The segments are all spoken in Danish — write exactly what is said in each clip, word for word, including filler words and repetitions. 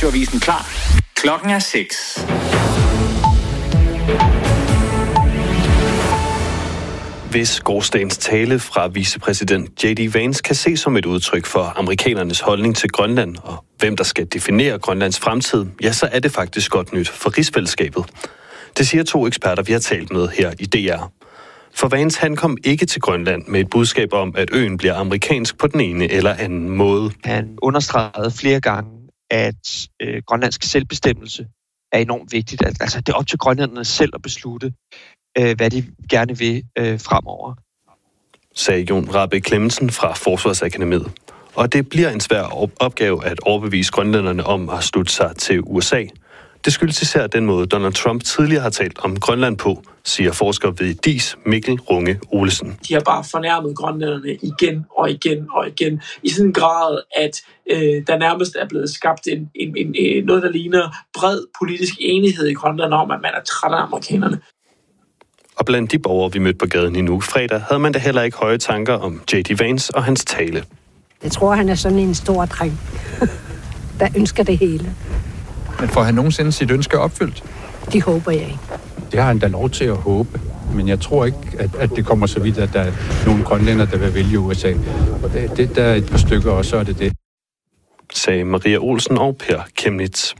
Radioavisen klar. Klokken er seks. Hvis gårsdagens tale fra vicepræsident J D Vance kan ses som et udtryk for amerikanernes holdning til Grønland og hvem der skal definere Grønlands fremtid, ja, så er det faktisk godt nyt for rigsfællesskabet. Det siger to eksperter, vi har talt med her i D R. For Vance, han kom ikke til Grønland med et budskab om, at øen bliver amerikansk på den ene eller anden måde. Han understregede flere gange, at øh, grønlandsk selvbestemmelse er enormt vigtigt. At, altså, det er op til grønlænderne selv at beslutte, øh, hvad de gerne vil øh, fremover. Sagde Jon Rahbek Clemmensen fra Forsvarsakademiet. Og det bliver en svær opgave at overbevise grønlænderne om at slutte sig til U S A. Det skyldes især den måde, Donald Trump tidligere har talt om Grønland på, siger forsker ved D I S, Mikkel Runge Olesen. De har bare fornærmet grønlænderne igen og igen og igen, i sådan en grad, at øh, der nærmest er blevet skabt en, en, en, en, noget, der ligner bred politisk enighed i Grønland om, at man er træt af amerikanerne. Og blandt de borgere, vi mødte på gaden i Nuuk fredag, havde man da heller ikke høje tanker om J D Vance og hans tale. Jeg tror, han er sådan en stor dreng, der ønsker det hele. Men får han nogensinde sit ønske opfyldt? Det håber jeg ikke. Det har han da lov til at håbe. Men jeg tror ikke, at, at det kommer så vidt, at der er nogle grønlænder, der vil vælge U S A. Og det, det der er et par stykker, og så er det det. Sagde Maria Olsen og Per Kemnitz.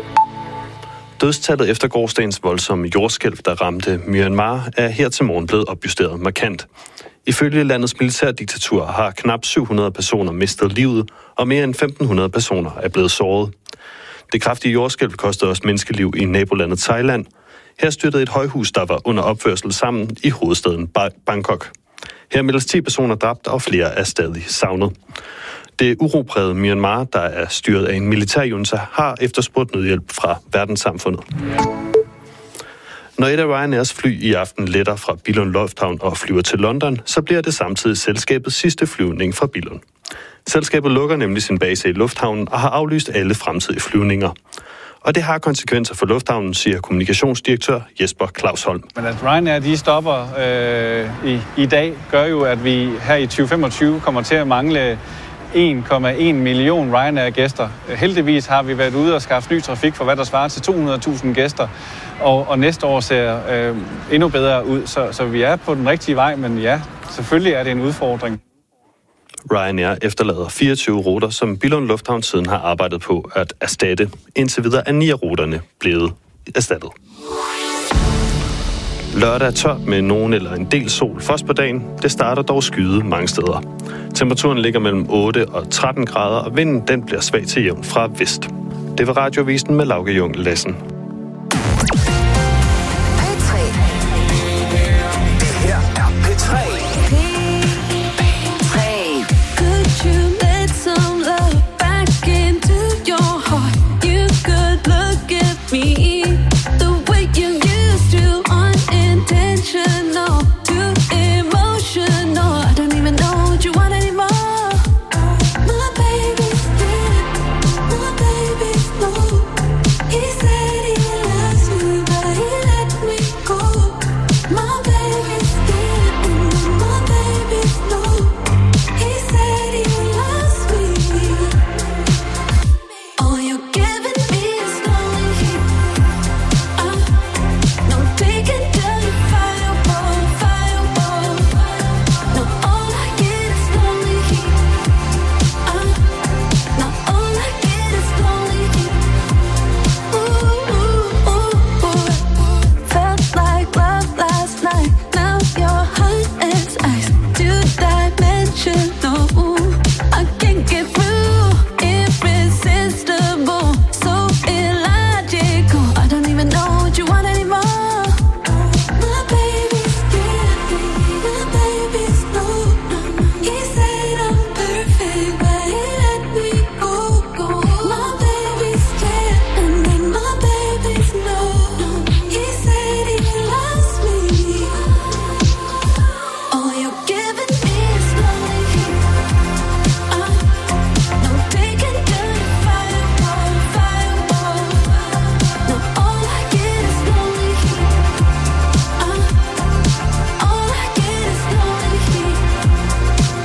Dødstallet efter gårsdagens voldsomme jordskælv, der ramte Myanmar, er her til morgen blevet opjusteret markant. Ifølge landets militærdiktatur har knap syv hundrede personer mistet livet, og mere end femten hundrede personer er blevet såret. Det kraftige jordskælv kostede også menneskeliv i nabolandet Thailand. Her styrtede et højhus, der var under opførsel sammen i hovedstaden Bangkok. Her meldes ti personer dræbt, og flere er stadig savnet. Det uroprægede Myanmar, der er styret af en militærjunta, har efterspurgt nødhjælp fra verdenssamfundet. Når et af Ryanairs fly i aften letter fra Billund Lufthavn og flyver til London, så bliver det samtidig selskabets sidste flyvning fra Billund. Selskabet lukker nemlig sin base i lufthavnen og har aflyst alle fremtidige flyvninger. Og det har konsekvenser for lufthavnen, siger kommunikationsdirektør Jesper Clausholm. Men at Ryanair de stopper øh, i, i dag, gør jo, at vi her i tyve femogtyve kommer til at mangle en komma en million Ryanair-gæster. Heldigvis har vi været ude og skaffe ny trafik for, hvad der svarer til to hundrede tusind gæster. Og, og næste år ser øh, endnu bedre ud, så, så vi er på den rigtige vej, men ja, selvfølgelig er det en udfordring. Ryanair efterlader fireogtyve ruter, som Billund Lufthavn siden har arbejdet på at erstatte. Indtil videre er ni af ruterne blevet erstattet. Lørdag er tørt med nogen eller en del sol først på dagen. Det starter dog skyde mange steder. Temperaturen ligger mellem otte og tretten grader, og vinden den bliver svag til jævn fra vest. Det var Radioavisen med Lauke Jung Lassen.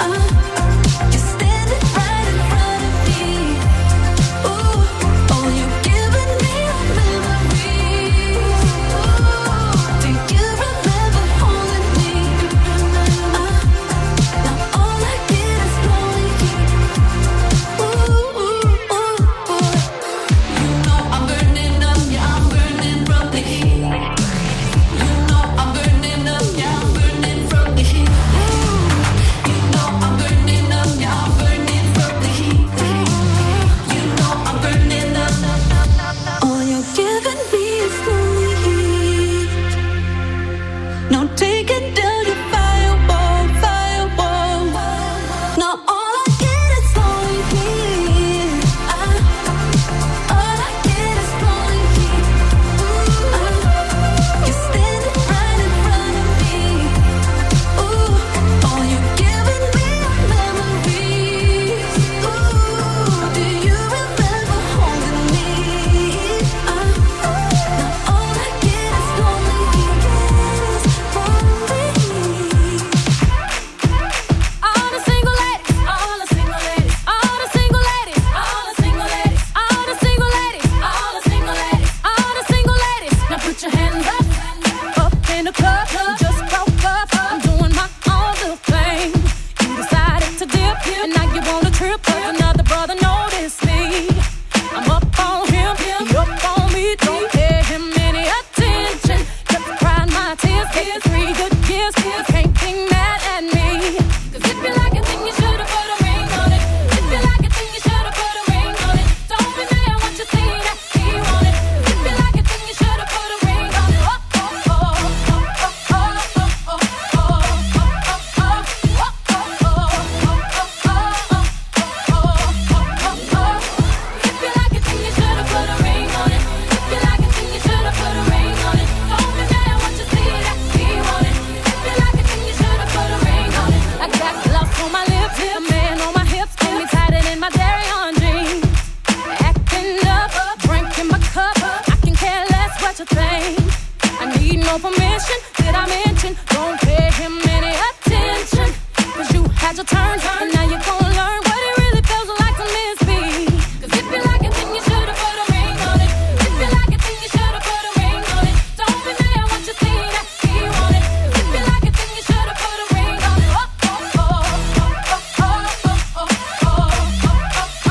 Oh, you trip, cause another brother noticed me. I'm up on him, he up on me, don't pay him any attention. Just crying my tears, taking three good years, you can't be mad at me. Cause if you like it, then you should've put a ring on it. If you like it, then you should've put a ring on it. Don't be mad when you see that he want it. If you like it, then you should've put a ring on it. Oh, oh, oh, oh, oh, oh, oh, oh, oh, oh, oh. If you like it, then you should've put a ring on it. If you like it, then you should've put a ring on it. Don't be mad when you see that he want it. If you like it, then you should've put a ring on it. I got gloves on my lips, a man on my hips, got me tighter than my dairy on jeans. Acting up, drinking my cup, I can care less what you think. I need no permission, did I mention? Don't pay him any attention. Cause you had your turn, and now you're gonna learn what it really feels like to miss me. Cause if you like it, then you should've put a ring on it. If you like it, then you should've put a ring on it. Don't be mad when you see that he want it. If you like it, then you should've put a ring on it. Oh, oh, oh, oh, oh, oh, oh, oh, oh,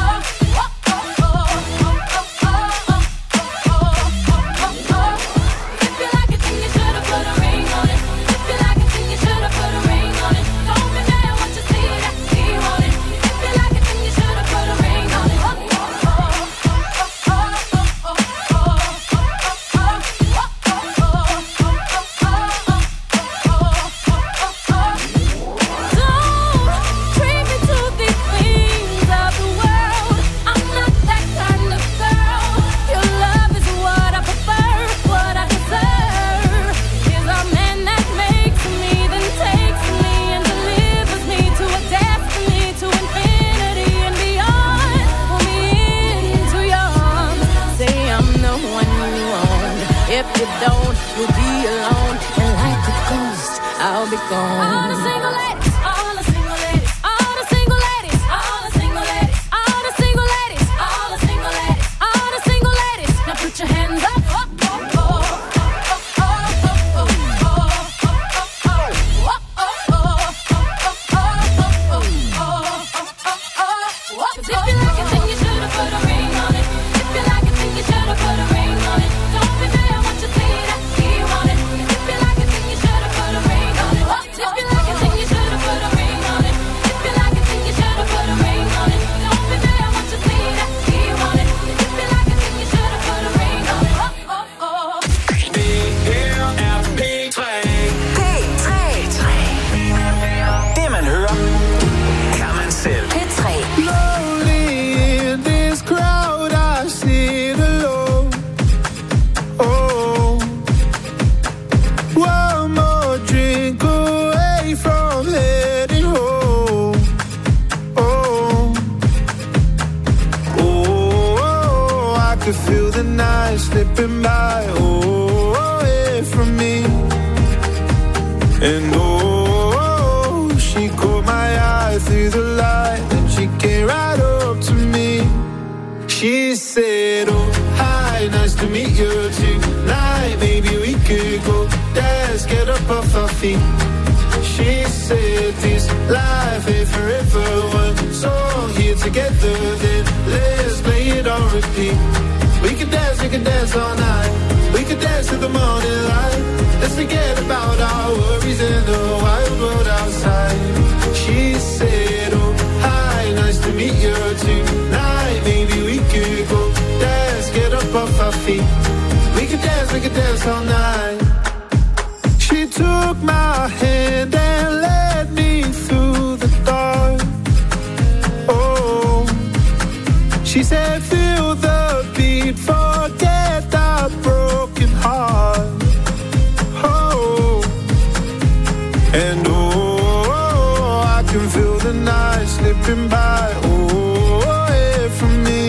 If you like it, then you should've put a ring on it. If you like it, then you should've put a ring on it. Don't be mad when you see that he want it. If you like it, then you should've put a ring on it. Oh, oh, oh, oh, oh, oh, Don't treat me to these things of the world. I'm not that kind of girl. Your love is what I prefer, what I deserve. Is a man that makes me, then takes me and delivers me to a destiny, to infinity and beyond. Pull me into your arms, say I'm the one you want. If you don't, you'll be alone, and like a ghost, I'll be gone. All the single ladies, all the single ladies, all the single ladies, all the single ladies, all the single ladies, all the single ladies, all the single ladies. Now put your hands up. Oh, oh, oh, oh, oh, oh, oh, oh. Cause if you like it, then you should've put a ring on it. If you like it, then you should've put a ring on it. Don't be mad when you see that he want it. If you like it, then you should've put a ring on it. If you like it, then you should've put a ring on it. If you like it, then you should've put a ring on it. Don't be mad when you see that he want it. If you like it, then you should've put a ring on it. Oh, oh, oh. Det her er P tre. P tre. Det man hører, kan man selv. P tre. Lonely in this crowd, I sit alone. Oh, one more drink away from heading home. Oh, oh, I could feel the night slipping by. Oh, away from me. And oh, she caught my eye through the light, and she came right up to me. She said, oh, hi, nice to meet you tonight. Maybe we could go dance, get up off our feet. She said, this life ain't forever. One song here together, then let's play it on repeat. We could dance, we could dance all night. We could dance to the morning light. Let's forget about our worries in the wild world outside. She said, oh, hi, nice to meet you tonight. Maybe we could go dance, get up off our feet. We could dance, we could dance all night. She took my hand and led me through the dark. Oh, she said, feel the beat, forget our broken heart. Oh, and oh, I can feel the night slipping by. Oh, away from me.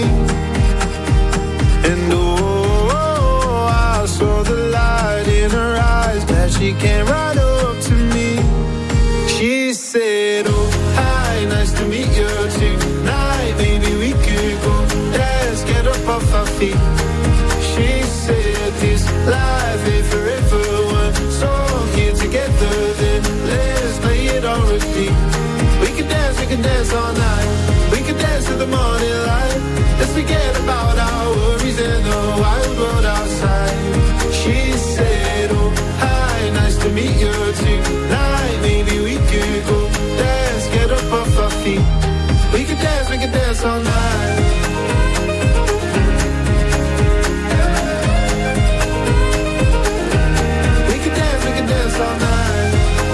And oh, I saw the light in her eyes that she came right up to me. She said, oh, hi, nice to meet you tonight. Maybe we could go dance, get up off our feet. She said, this life ain't forever. One song here together, then let's play it on repeat. We could dance, we could dance all night. We could dance to the morning light. Let's forget about our worries and the wild world outside. She said, oh, hi, nice to meet you tonight. Maybe we could go dance, get up off our feet. We could dance, we could dance all night. We could dance, we could dance all night.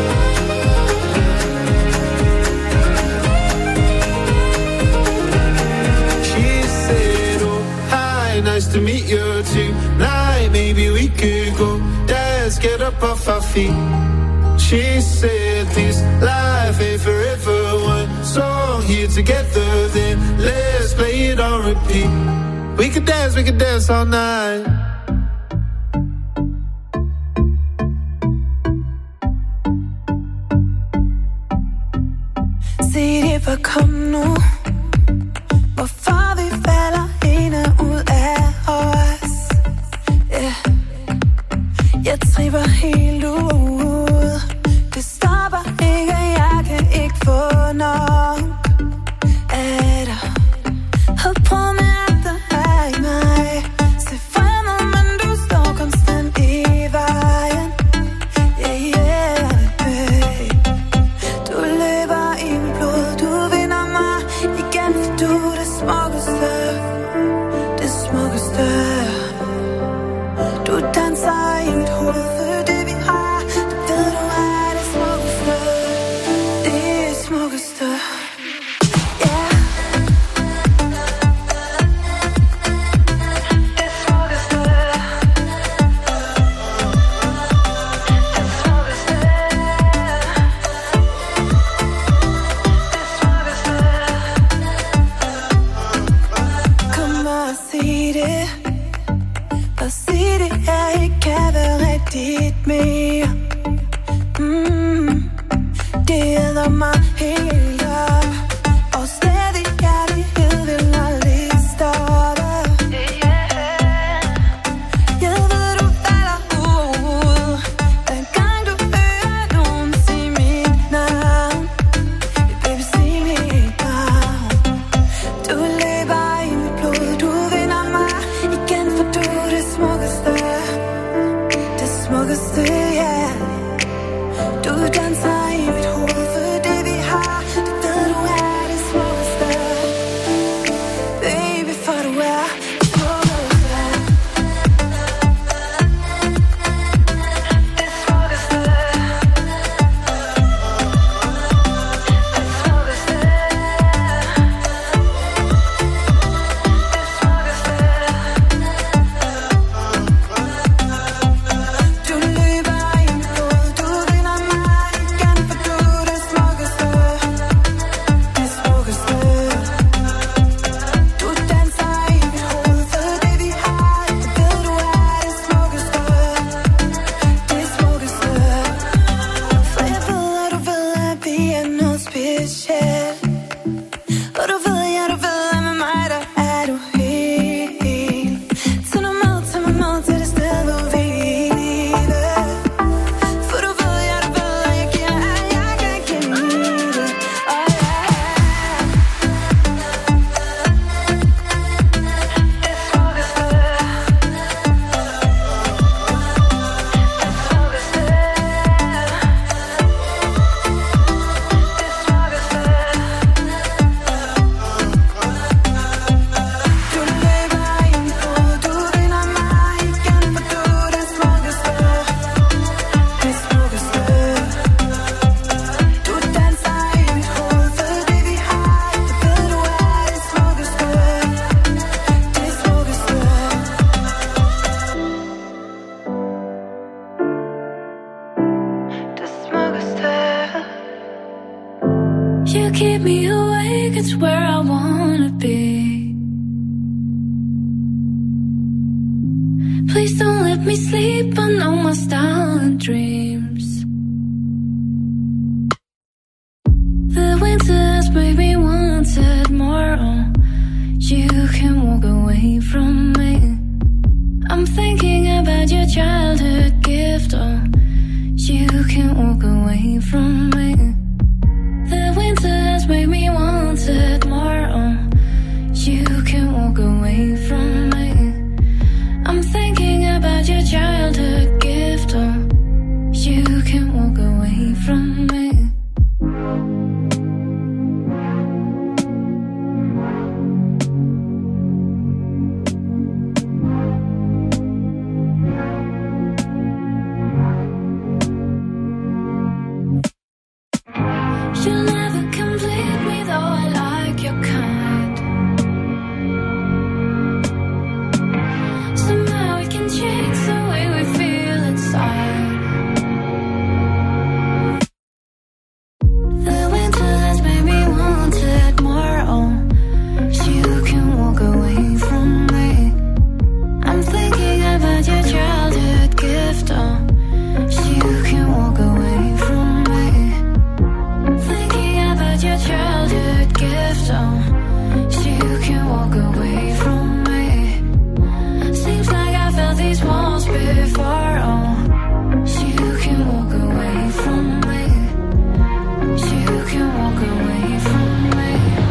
She said, oh, hi, nice to meet you tonight. Maybe we could go dance, get up off our feet. She said this life ain't forever. One song here together, then let's play it on repeat. We could dance, we could dance all night. Se det bare kom nu. Hvorfor vi falder ind og ud af os. Yeah. Jeg tripper helt ud. Det stopper ikke, og jeg kan ikke få nok af dig. Havde prøvet med alt der er i mig. Se fremad, men du står konstant i vejen. Yeah, yeah, hey. Du løber i mit blod, du vinder mig igen, for du er det smukkeste. Det smukkeste. Du danser i mit hoved, for det vi har, det ved du er det smukkeste. Det smukkeste. Yeah. Det smukkeste. Det smukkeste. Det smukkeste. Kom og sig det. Og sig det, jeg ikke kan være rigtigt mere. Mm. Det æder mig helt op. Og stadig kærlighed vil aldrig stoppe. Jeg ved, du falder ud. Hver gang du hører nogen sige mit navn. Baby, sig mit navn. Du løber i mit blod, du vinder mig igen, for du er det smukkeste. Det smukkeste, ja. Yeah. Du danser i mit hoved, for det vi har, det ved du er det smukkeste. Baby, for du er det smukkeste. Det smukkeste. Det smukkeste. Du løber i mit blod, du vinder mig igen, for du er det smukkeste. Det smukkeste. Du danser i mit hoved, for det vi har, det ved du er det smukkeste. Det smukkeste. For jeg ved, og du ved, at vi er noget specielt. Og du ved, ja, du ved, at med mig, der er du helt. Tag nu med, tag mig med til det sted, hvor vi lever. For du ved, ja, du ved, at jeg giver alt, jeg kan give det. Oh, yeah. Det smukkeste. Du løber i mit blod, du vinder mig igen, for du er det smukkeste. Det smukkeste. Du danser i mit hoved, for det vi har, det ved du er det smukkeste. Det smukkeste. Det smukkeste. You keep me awake, it's where I wanna be. Please don't let me sleep, I know my stolen dreams. The winter has made me wanted more. You can walk away from me. I'm thinking about your childhood gift. Oh, you can walk away from me. The winter gift, oh, so you can walk away from me. Seems like I felt these walls before, oh, so you can walk away from me. So you can walk away from me.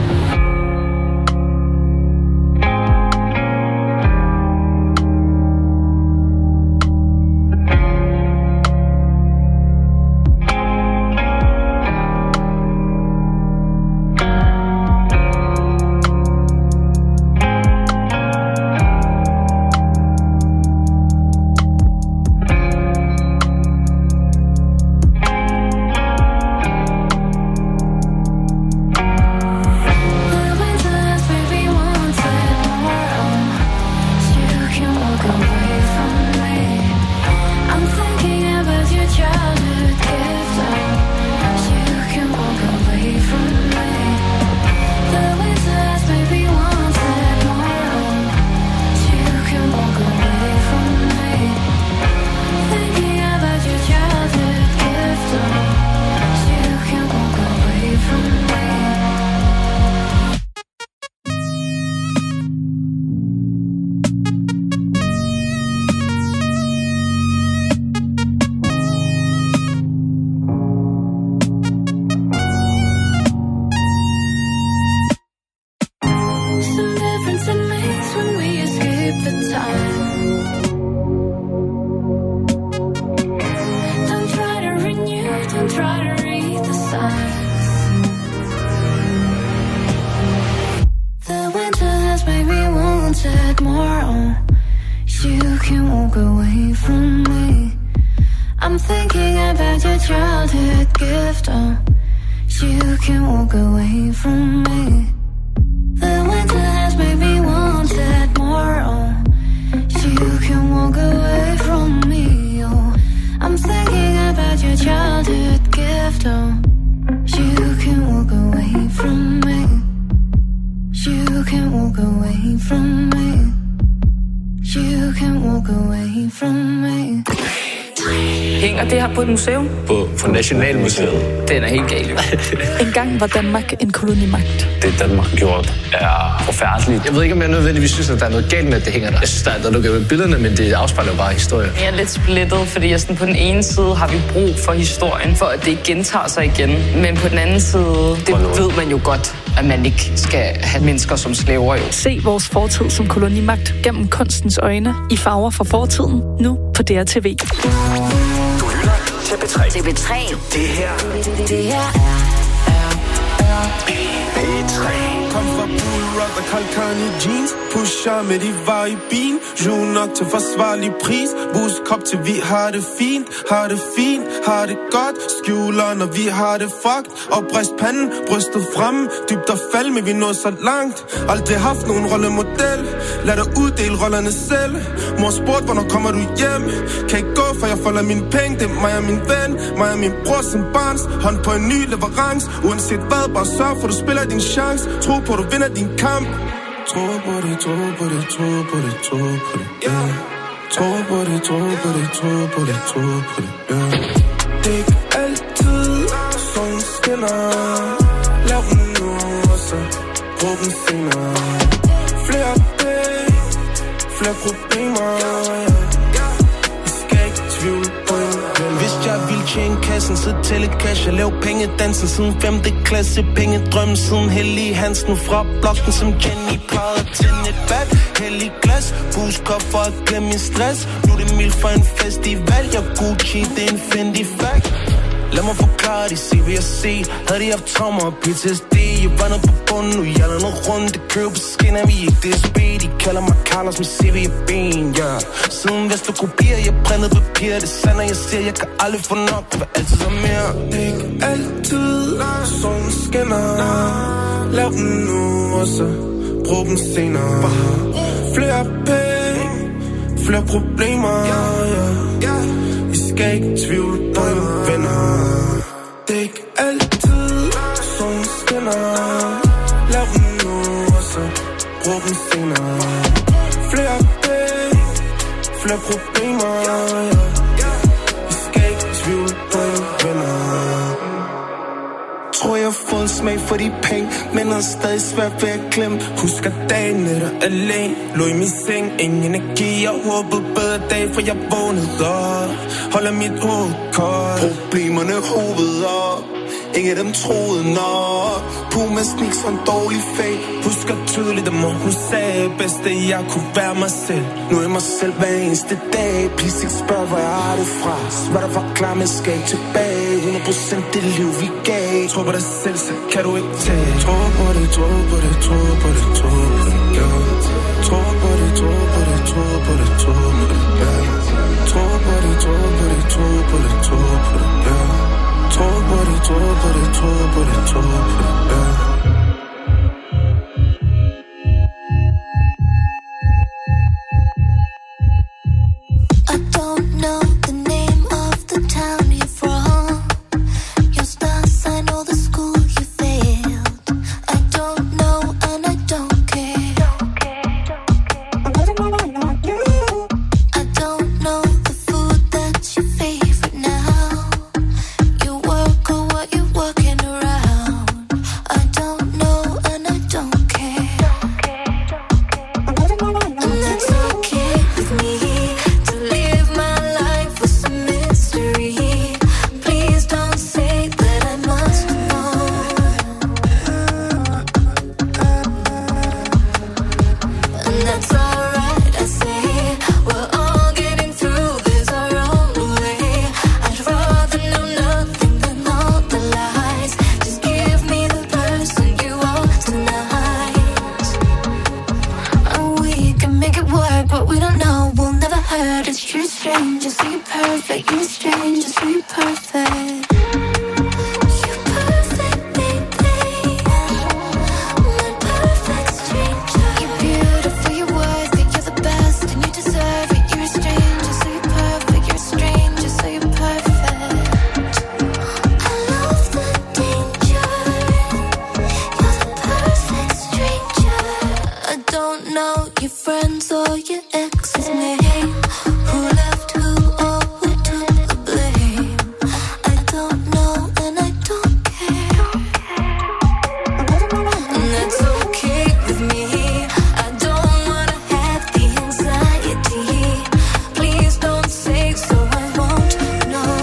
Hænger det her på et museum? På, på Nationalmuseet. Den er helt gal. En gang var Danmark en kolonimagt. Det Danmark har gjort er forfærdeligt. Jeg ved ikke, om jeg nødvendigvis synes, at der er noget galt med, at det hænger der. Jeg synes, der er noget galt med billederne, men det afspejler bare historie. Jeg er lidt splittet, fordi jeg sådan, på den ene side har vi brug for historien, for at det ikke gentager sig igen. Men på den anden side, det ved man jo godt, at man ikke skal have mennesker som slaver jo. Se vores fortid som kolonimagt gennem kunstens øjne i farver fra fortiden, nu på D R T V. Til P tre. Til P tre. Det her. Det her er P tre. Kom fra Bull Rock og Carl Kanye jeans. Pusher med de var i bin. Jule nok til forsvarlig pris. Boost kop til vi har det fint. Har det fint, har det godt. Skjuler når vi har det fucked. Og brist panden, brystet frem. Dybt og fald, men vi nåede så langt. Aldrig haft nogen rollemodel. Lad dig uddele rollerne selv. Mor spurgte, hvornår kommer du hjem? Kan ikke gå, for jeg folder mine penge. Det er mig og min ven, mig og min bror som barns. Hånd på en ny leverance. Uanset hvad, bare sørg for du spiller din chance. Tro på du vinder din kamp. Tro på det, tro på det, tro på det, tro på det, yeah. Tro på det, tro på det, tro på det, tro på det, yeah. Det er ikke altid solen skinner. Lav den nu, og så brug den senere. Flere penge, flere problemer, yeah. I skal ikke tvivle på en venner. Hvis jeg ville tjene kassen, så tælle cash. Jeg lav penge dansen siden femte klasse. Penge drømme siden Hellige Hansen. Fra blokken som Jenny plejede at tænde et bad. Hellig glas, buskop for at glemme min stress. Nu er det mild for en festival. Jeg Gucci, det er en Fendi fact. Lad mig forklare det, se hvad jeg se. Havde de haft traumer og P T S D. Jeg var nede på bunden, nu jeg lavede noget rundt. Det kører på skinner, vi ikke D S B. De kalder mig Carlos med C V og ben, ja. Siden Vester kopier, jeg brændede papir. Det er sandt, og jeg siger, jeg kan aldrig få nok. Det var altid så mere. Det er ikke altid, solen skinner. Lav den nu, og så brug den senere. Flere penge, flere problemer, ja. I skal ikke tvivle på en venner. Det er ikke altid solen skinner. Lav den nu, og så brug den senere. Flere penge, flere problemer, ja. I skal ikke tvivle på en venner. Tror jeg har fået en smag for de penge, men er stadig svært ved at glemme. Husker dagen der alene, lå i min seng, ingen energi. Jeg håbede bedre dag, for jeg vågnede op. Holder mit hoved koldt, problemerne hovedet op. Ingen af dem troede nok. Puma sneaks for en dårlig fag. Husker tydeligt, at mor hun sagde bedst, at jeg kunne være mig selv. Nu er jeg mig selv hver eneste dag. Please ikke spørg, hvor jeg har det fra. Svært at forklare, men skal ikke tilbage. hundrede procent det liv vi gav. Tro på dig selv, så kan du ikke tage. Tro på det, tro på det, tro på det, tro på det, ja. Tro på det, tro på det, tro på det, tro på det, ja. Tro på det, tro på det, tro på det, tro på det, ja. Tro på det, tro på det, tro på det, tro på det, ja. I don't know the name of the town you're from. Your star sign or the school you failed. I don't know and I don't care. I don't know the food that's your favorite now. You work or what you're working around. I don't know and I don't care. And that's okay with me to live my life with some mystery. Please don't say that I must know. And that's alright, I say. We're all getting through this our own way. I'd rather know nothing than all the lies. Just give me the person you are tonight. And we can make it work, but we don't know. We'll never hurt. It's you're strange, so you're perfect. You're strange, so you're perfect. You're perfect, baby. My perfect stranger. You're beautiful, you're worth it. You're the best, and you deserve it. You're a stranger, so you're perfect. You're a stranger, so you're perfect. I love the danger. You're the perfect stranger. I don't know your friends or your ex's name. Who left who or who took the blame? I don't know and I don't care. And that's okay with me. I don't wanna have the anxiety. Please don't say so I won't know.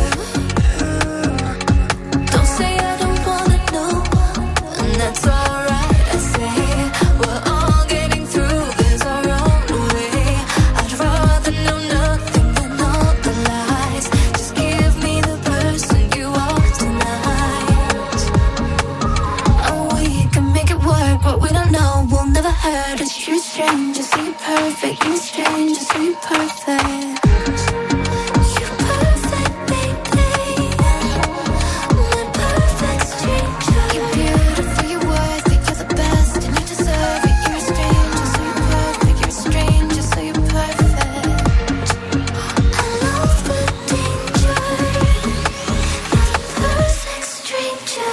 Don't say I don't wanna know. And that's alright, I say. We're all getting through this our own way. I'd rather know nothing than all the lies. Just give me the person you are tonight. And we can make it work, but we don't know. We'll never hurt. It's you're strange, so you're perfect. You're strange, so you're perfect. You're perfect, baby. My perfect stranger. You're beautiful, you're worth it. You're the best, and you deserve it. You're a stranger, so you're perfect. You're a stranger, so you're perfect. I love the danger. You're the perfect stranger.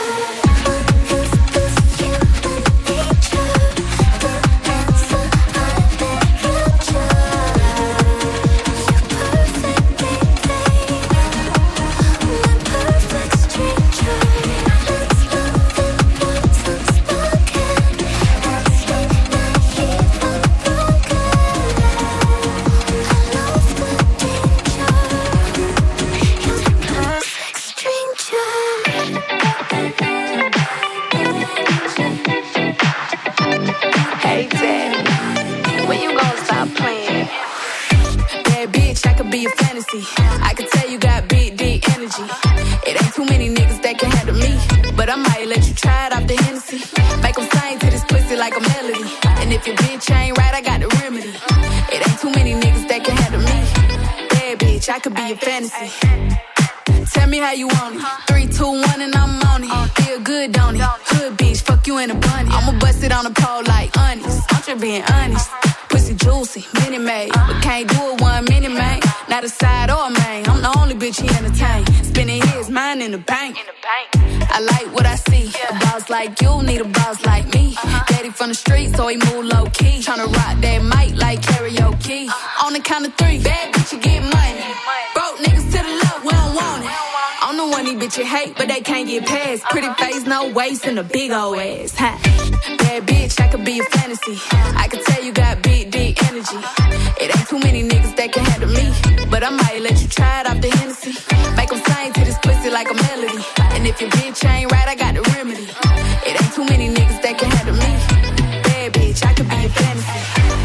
Hey, Daddy, when you gonna stop playing? Bad bitch, I could be a fantasy. I could tell you got big, deep energy. It ain't too many niggas that can handle me, but I might let you try it off the Hennessy. Make them sing to this pussy like a melody. And if your bitch ain't right, I got the remedy. It ain't too many niggas that can handle me. Bad bitch, I could be a fantasy. Tell me how you want it. Three, two, one, and I'm on it. Feel good, don't it? Hood bitch, fuck you in a bunny. I'ma bust it on the pole like honest. I'm just being honest. Pussy juicy, mini made, but can't do it one minute, man. Not a side or a main. I'm the only bitch he entertain. Spinning his mind in the bank. I like what I see. A boss like you need a boss like me. Daddy from the street, so he move low key. Tryna rock that mic like karaoke. On the count of three, bad bitch, you get money. Broke niggas to the left, we don't want it. I'm the one these bitches that you hate, but they can't get past. Pretty face, no waist, and a big old ass. Ha. Bad bitch, I could be a fantasy. I could tell you got big, deep energy. It ain't too many niggas that can handle me, but I might let you try it off the Hennessy. Make them sing to this pussy like a melody. And if your bitch ain't right, I got the remedy. It ain't too many niggas that can handle me. Bad bitch, I could be a fantasy.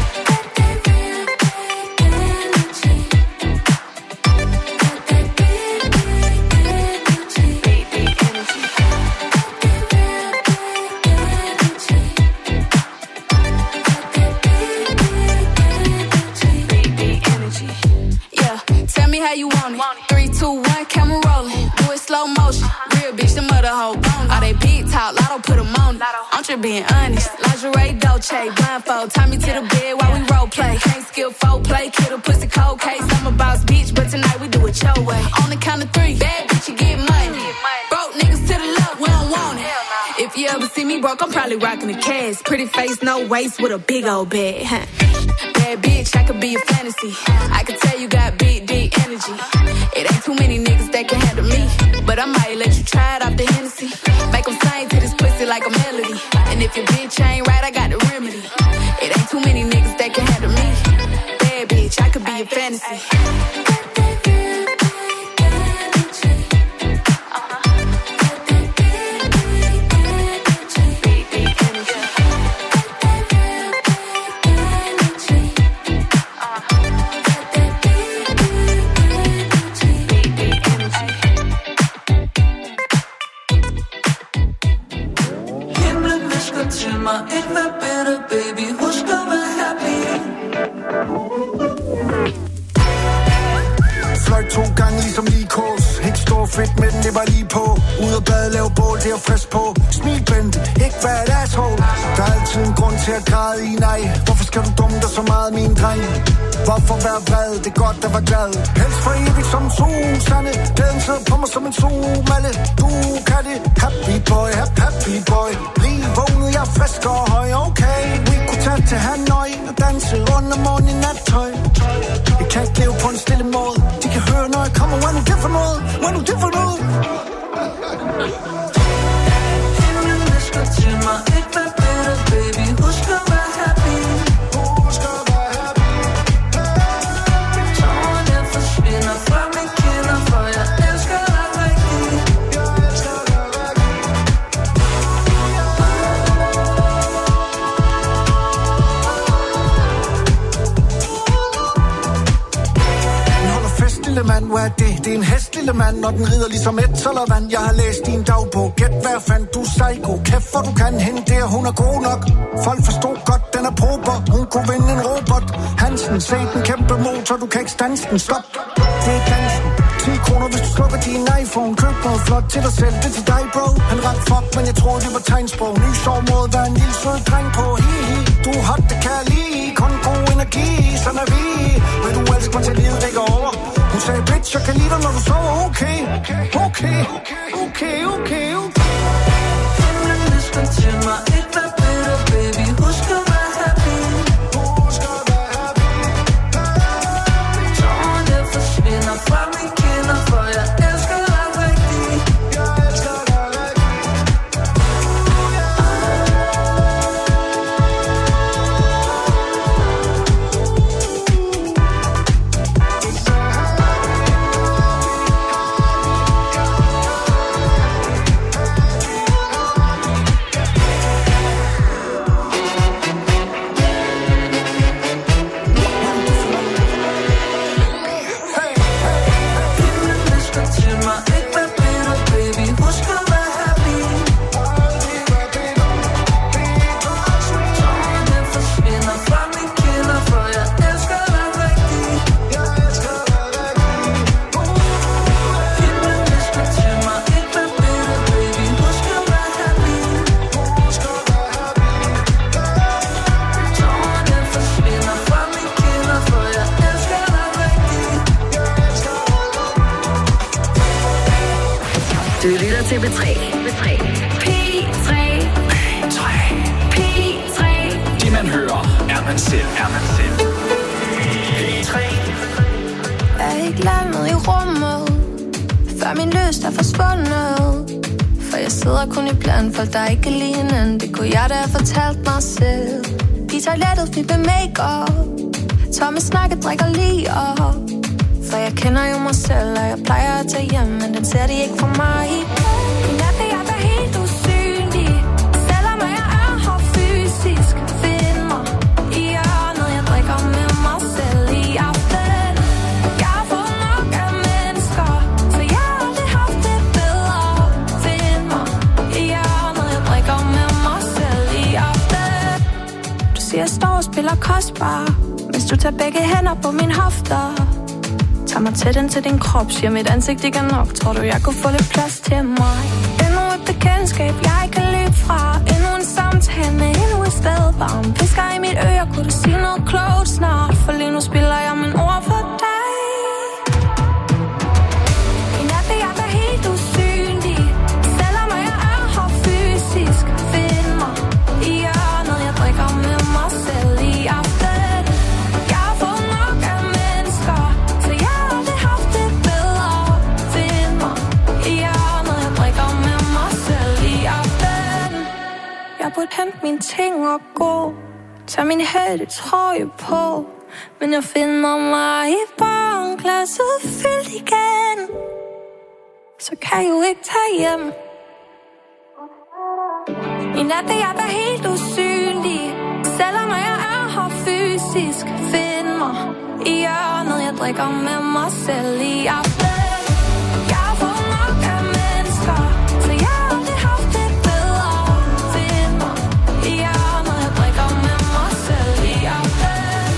How you want it? Three, two, one, camera rolling. Do it slow motion. Real bitch, the mother hoe bone. All they big talk, lotto put them on. I'm just being honest. Lingerie, Dolce, blindfold. Tie me to the bed while we role play. Can't skill folk play, kid a pussy cold case. I'm a boss bitch, but tonight we do it your way. On the count of three, bad bitch, you get money. Broke niggas to the left, we don't want it. If you ever see me broke, I'm probably rocking a cast. Pretty face, no waist, with a big old bag. Huh? Bad bitch, I could be a fantasy. I could tell you got big, deep energy. It ain't too many niggas that can handle me, but I might let you try it off the Hennessy. Make them sing to this pussy like a melody. And if your bitch ain't right, I got the remedy. It ain't too many niggas that can handle me. Bad bitch, I could be a fantasy. Ikke være better, baby. Husk at være happy. Fløj to gange ligesom lige kors. Ikke stor fedt, men det var lige på. Ud og bade, lave bål, det er frisk på. Smil, Bent, ikke være et asshole. Der er altid en grund til at græde i, nej. Hvorfor skal du dumme dig så meget, min dreng? Hvorfor være vred, det er godt at være glad. Helst for evigt som en sol, sande. Glæden sidder på mig som en solmalle. Du kan det, happy boy, happy boy. Lige vågnet, jeg er frisk og høj, okay. Vi kunne tage til Hanoi og danse rundt om morgen i nattøj. Jeg kan ikke leve på en stille måde. De kan høre, når jeg kommer, hvad nu det for noget? Hvad nu det for noget? Himlen visker til mig, ikke være better, baby. Husk at være happy. Husk at være happy. Tårerne forsvinder fra mine kinder, for jeg elsker dig rigtigt. Jeg elsker dig rigtigt. Vi holder fest, lille mand, hvad er det? Det er en hest, lille mand, og den rider ligesom et tollervand. Jeg har læst din dagbog, gæt hvad fandt du psycho. Kæft hvor du kan hende der, hun er god nok. Folk forstod godt, den er prober. Hun kunne vinde en robot. Hansen, se den kæmpe motor, du kan ikke stands den. Stop, det er dansen. ti kroner, hvis du slukker din iPhone. Køb noget flot til dig selv, det er til dig, bro. Han ret fuck, men jeg tror det var tegnsprog. Ny sjov måde, vær en lille sød dreng på. Hi, hi. Du er hot, det kan jeg lide. Kun god energi, sådan er vi. Vil du elske mig til livet, det går over. Hun sagde, bitch, jeg kan lide dig, når du sover. Okay, okay, okay, okay, okay. Himlen visker til mig, ikke være better, baby. Husk at være happy. Husk at være happy. Tårerne forsvinder fra mine kinder, for jeg elsker dig rigtigt. Jeg elsker dig Du lytter til P tre. P tre. P tre. P tre. P tre. Det man hører, er man selv. Er man selv. P tre. Er ikke landet i rummet, før min lyst er forsvundet. For jeg sidder kun i plan, folk der ikke kan lide hinanden. Det kunne jeg da have fortalt mig selv. I toilettet fint med make-up, tomme snakke drikker lige op. For jeg kender jo mig selv, og jeg plejer at tage hjem, men den ser de ikke for mig. I nat vil jeg være helt usynlig, selvom jeg er her fysisk. Find mig i hjørnet, jeg drikker med mig selv i aften. Jeg har fået nok af mennesker, så jeg har aldrig haft det bedre. Find mig i hjørnet, jeg drikker med mig selv i aften. Du siger, jeg står og spiller kostbar, mens du tager begge hænder på min hofter. Tag mig tæt ind til din krop, siger mit ansigt ikke er nok. Tror du, jeg kunne få lidt plads til mig? Endnu et bekendtskab, jeg ikke kan løbe fra. Endnu en samtale med endnu et sted varm. Pisker i mit øre, kunne du sige noget klogt snart? For lige nu spiller jeg min ord for dig. I nat vil jeg være helt usynlig, selvom jeg er her fysisk. Find mig i hjørnet, jeg drikker med mig selv i aften. Jeg burde hente mine ting og gå. Tag min hættetrøje på. Men jeg finder mig i barnglasset fyldt igen. Så kan jeg jo ikke tage hjem. I nat vil jeg være helt usynlig, selvom jeg er her fysisk. Find mig i hjørnet, jeg drikker med mig selv i aften. Jeg har fået nok af mennesker, så jeg har aldrig haft det bedre. Find mig i hjørnet, jeg drikker med mig selv i aften.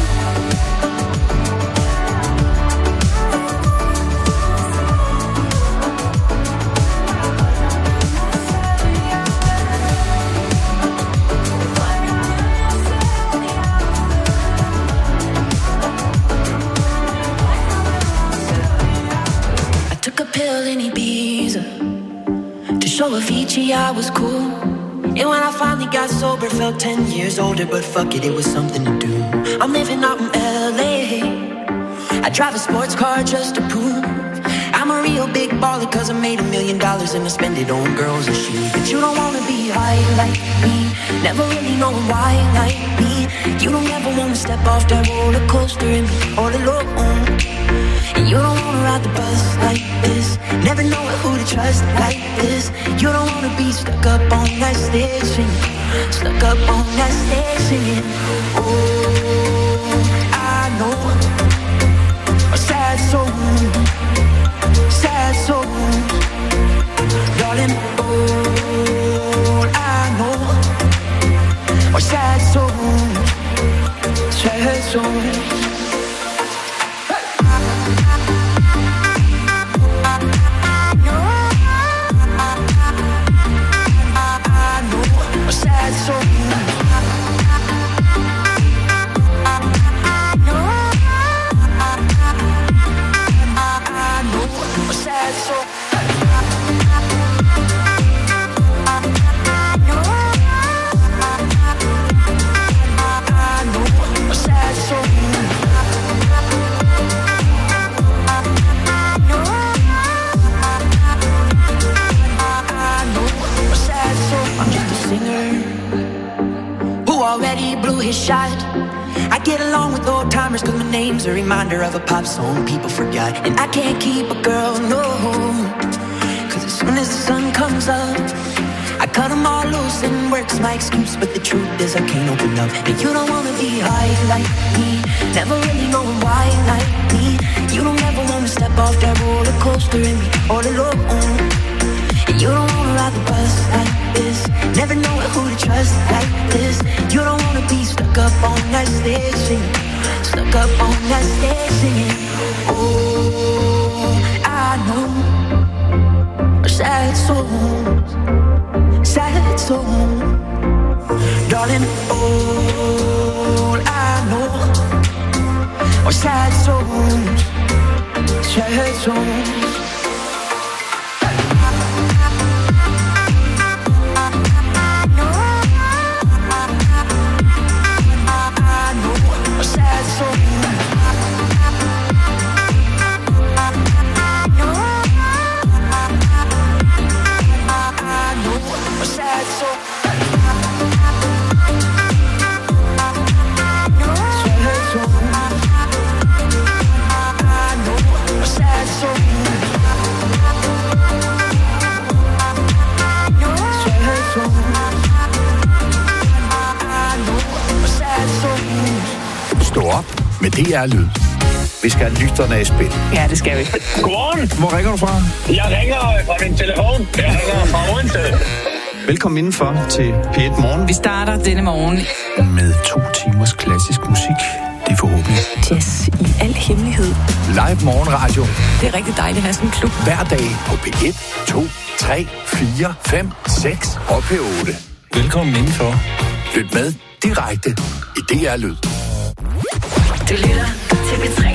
Took a pill in Ibiza to show Avicii I was cool. And when I finally got sober, felt ten years older. But fuck it, it was something to do. I'm living out in L A. I drive a sports car just to prove I'm a real big baller, cause I made a million dollars and I spend it on girls and shoes. But you don't wanna be high like me, never really know why like me. You don't ever wanna step off that roller coaster and be all alone. And you don't wanna ride the bus like this, never know who to trust like this. You don't wanna be stuck up on that stage singing, stuck up on that stage singing. Oh, I know a sad soul, sad soul, darling. All I know are sad souls, sad souls. Shot. I get along with old timers cause my name's a reminder of a pop song people forgot. And I can't keep a girl, no, cause as soon as the sun comes up I cut them all loose and work's my excuse. But the truth is I can't open up. And you don't wanna be high like me, never really know why like me. You don't ever wanna step off that roller coaster and be all alone. And you don't wanna ride the bus like this, never know who to trust like this. You don't wanna be stuck up on that stage singing, stuck up on that stage singing. Oh, I know sad souls, sad souls, darling. All I know are sad souls, sad souls. med D R Lyd. Vi skal have lytterne i spil. Ja, det skal vi. Godmorgen. Hvor ringer du fra? Jeg ringer fra min telefon. Jeg ringer fra Odense. Velkommen indenfor til P et Morgen. Vi starter denne morgen Med to timers klassisk musik. Det er forhåbentlig. Jazz i al hemmelighed. Live morgenradio. Det er rigtig dejligt at have sådan en klub. Hver dag på P et, to, tre, fire, fem, seks og P otte. Velkommen indenfor. Lyt med direkte i D R Lyd. Du lytter til P tre.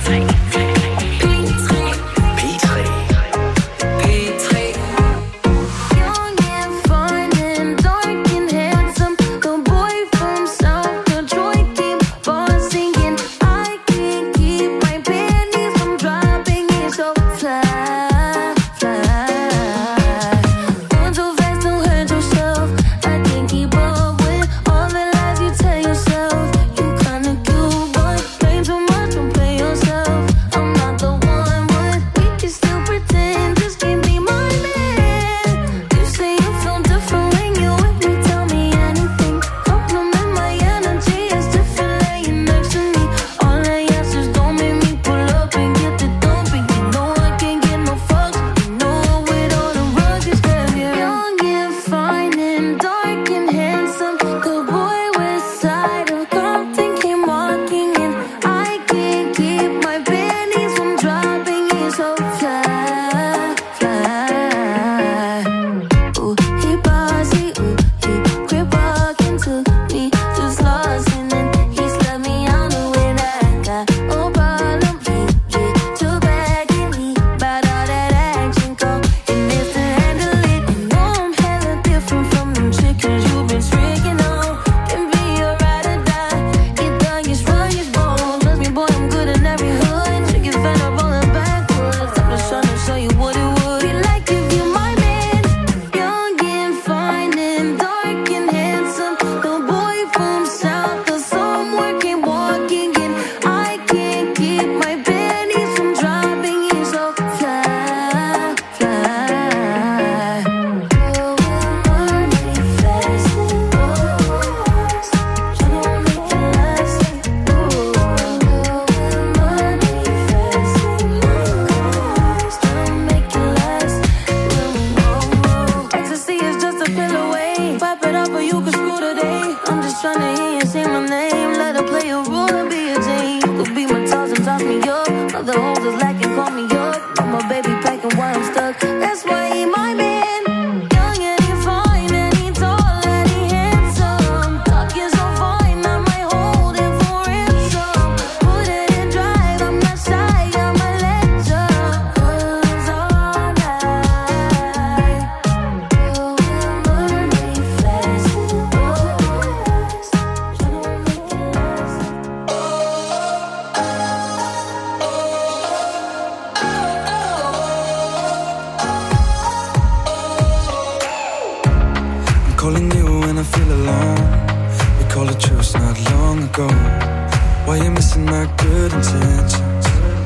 Calling you when I feel alone. We called it truce not long ago. Why you missing my good intentions?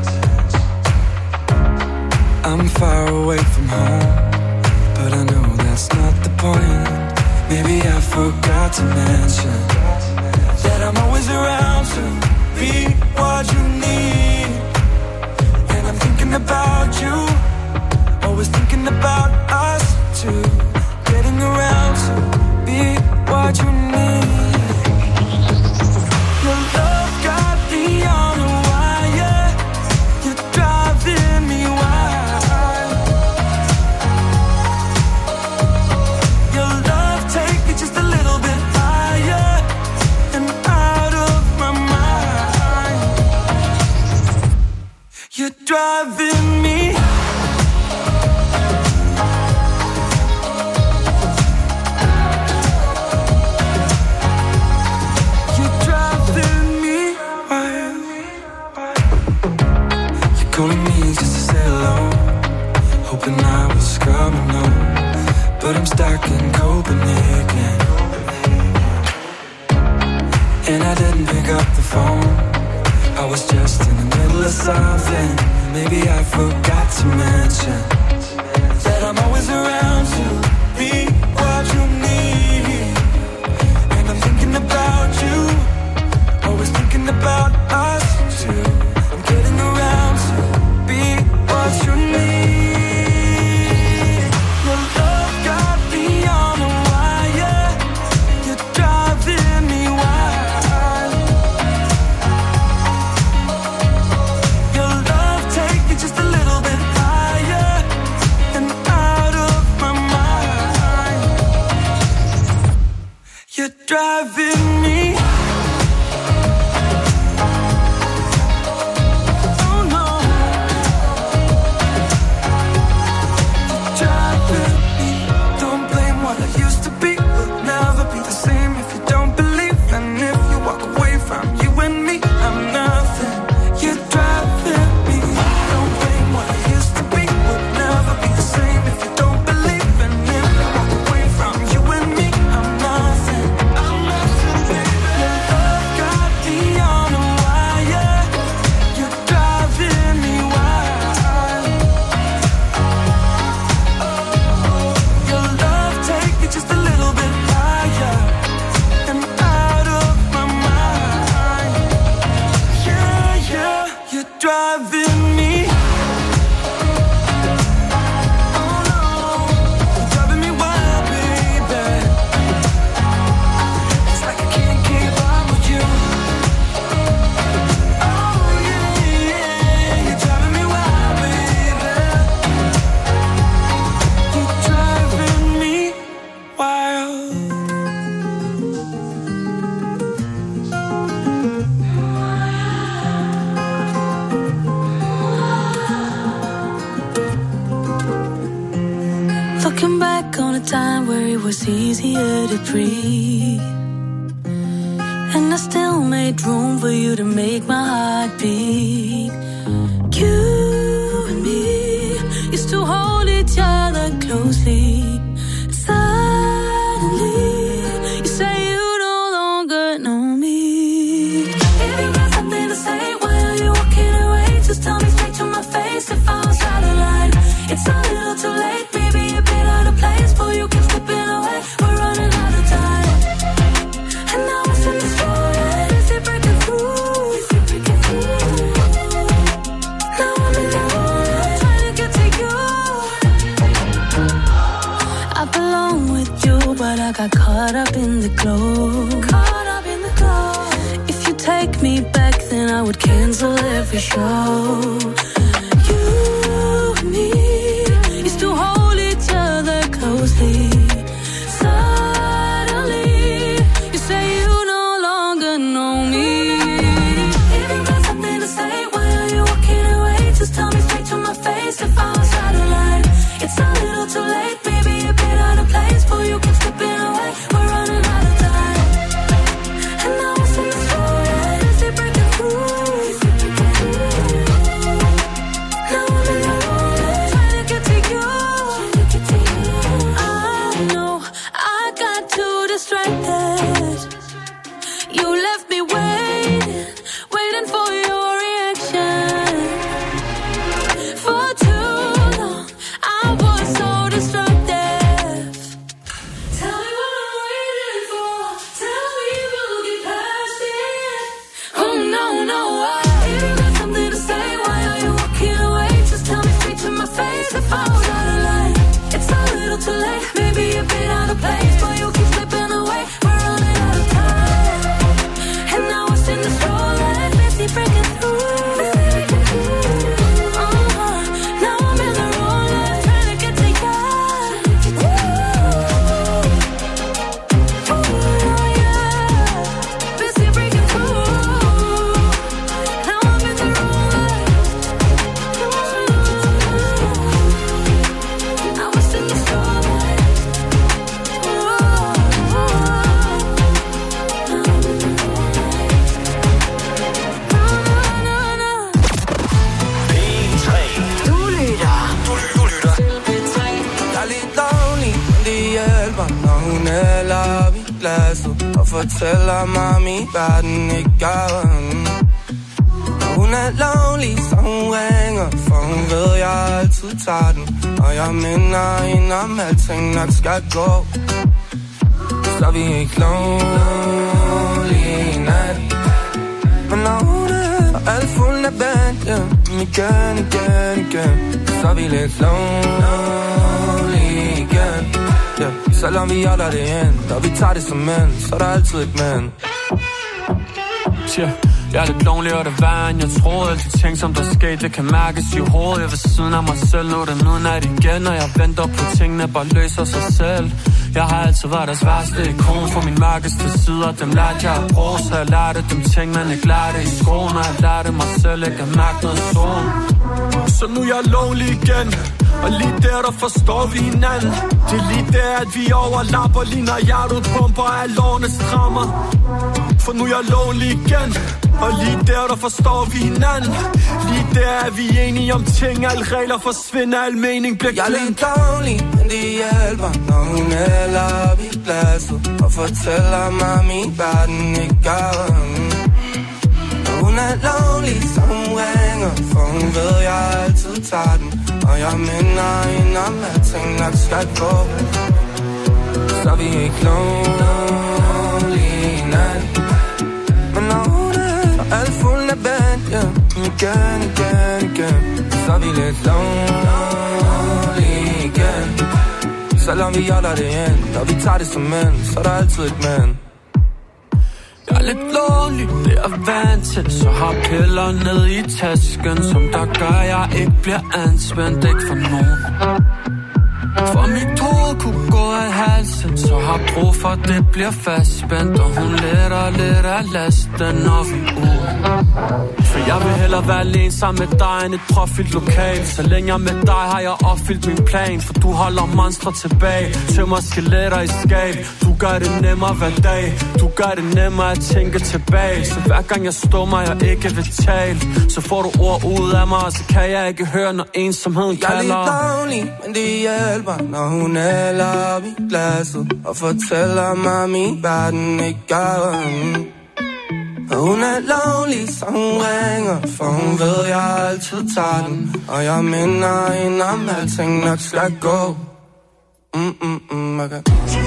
I'm far away from home, but I know that's not the point. Maybe I forgot to mention that I'm always around to be what you need. And I'm thinking about you, always thinking about us too. Getting around to be what you need. Your love got me on a wire. You're driving me wild. Your love take me just a little bit higher and out of my mind. You're driving me. Calling me just to say hello, hoping I was coming home, but I'm stuck in Copenhagen. And I didn't pick up the phone, I was just in the middle of something. Maybe I forgot to mention that I'm always around to be what you need. And I'm thinking about you, always thinking about us. you're driving me. Looking back on a time where it was easier to breathe, and I still made room for you to make my heart beat. You and me used to hold each other closely. Suddenly, you say you no longer know me. If you got something to say, why are you walking away? Just tell me straight to my face if I was out of line. It's a little too late, baby, you've been out of place, but you keep slipping away, we're running out of time. And now it's in the story, is it breaking through? Is it breaking through? Now I'm in the hole, trying to get to you. I belong with you, but I got caught up in the glow. Caught up in the glow. If you take me back, then I would cancel every show. You and me used to hold each other closely. Suddenly, you say you no longer know me. If you got something to say, why are you walking away? Just tell me straight to my face if I was out of line. It's a little too late, baby, you've been out of place, but you keep slipping away, we're running out of time. And now it's in the story, is it breaking through? Is it breaking through? Now I'm in the hole, trying to get to you. I know I got too distracted. You left me waiting, waiting for your reaction. For too long, I was so destructive. Tell me what I'm waiting for. Tell me we'll get past it. Oh no, no, I. If you got something to say, why are you walking away? Just tell me straight to my face if I was out of line. It's a little too late, maybe you've been out of place, but you keep slipping away, we're running out of time. And now it's in the story, busy breaking through. Uh-huh. Now I'm in the roller, trying to get to you. Ooh, yeah. Busy breaking through. Now I'm in the roller. Now it's in the story. Du lytter. Du, du lytter. Jeg er lidt lonely, men det hjælper, når hun hælder op i glasset og fortæller mig, at min verden ikke gør ondt. Når hun er lonely, så hun ringer, for hun ved, jeg altid tager den. Og jeg minder hende om, alting nok skal gå. Så er vi ikke lonely i nat. Men når hun er alt fuld af band, yeah, igen, igen, igen, så er vi lidt lonely igen, yeah. Selvom vi holder det ind, og vi tager det som mænd, så er der altid et mænd. Yeah. Jeg er lidt lonely og det vand. Jeg troede alt de ting som der skete, det kan mærkes i hovedet. Jeg ved siden af mig selv, nu er det nu nat igen, og jeg venter på tingene bare løser sig selv. Jeg har altid været deres værste ikon. For min mørkeste sider, dem lærte jeg at bruge. Så jeg lærte dem ting, man ikke lærte i skolen. Og jeg lærte mig selv ikke at mærke noget solen. Så nu er jeg lonely igen. Og lige der, der forstår vi hinanden. Det er lige der, at vi overlapper. Lige når hjertet pumper, er lårene strammer. For nu er jeg lonely igen. Og lige der, der forstår vi hinanden. Lige der er vi enige om ting. Alle regler forsvinder, al mening bliver glemt. Jeg er lidt lonely, men det hjælper, når hun hælder op i glasset og fortæller mig, at min verden ikke gør. Hun er lonely, så hun ringer, for hun ved, jeg altid tager den. Og jeg minder hende om, at ting nok skal gå. Så er vi ikke lonely i nat. Men når hun er alt fuld af band, ja, igen, igen, igen, så er vi lidt lonely igen. Selvom vi holder det ind, og vi tager det som mænd, så er der altid et mænd. Jeg er lidt lonely, det er vant til. Så har piller ned i tasken, som der gør, jeg ikke bliver anspændt. Ikke for nogen. For mit hoved kunne gå af halsen, så har brug for, det bliver fastspændt. Og hun letter lidt af lasten, når vi er ude. For jeg vil hellere være alene sammen med dig, end et profit lokal. Så længe jeg er med dig, har jeg opfyldt min plan. For du holder monstre tilbage, tømmer skeletter i skab. Du gør det nemmere hver dag, du gør det nemmere at tænke tilbage. Så hver gang jeg stummer, jeg ikke vil tale, så får du ord ud af mig, og så kan jeg ikke høre, når ensomheden kalder. Jeg er lidt lonely, men det hjælper, når hun hælder op i glasset og fortæller mig, at min verden ikke gør. Og hun er lonely, så hun ringer, for hun ved, jeg altid tager den. Og jeg minder hende om, at alting nok skal gå. Mm, mm, mm, okay.